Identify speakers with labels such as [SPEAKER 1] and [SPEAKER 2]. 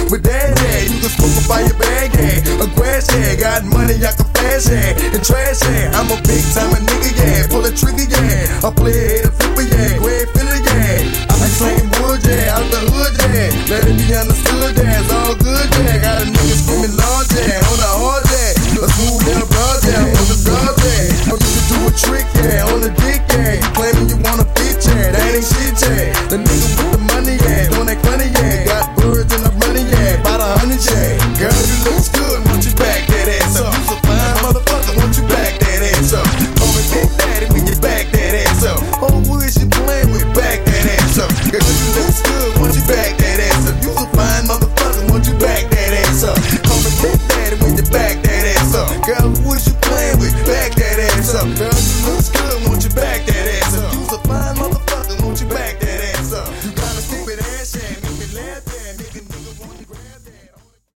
[SPEAKER 1] with that, yeah. You can smoke a fire bag, yeah. A grass, yeah. Got money, I can flash, yeah. And trash, yeah. I'm a big time nigga, yeah. Pull a trigger, yeah. I play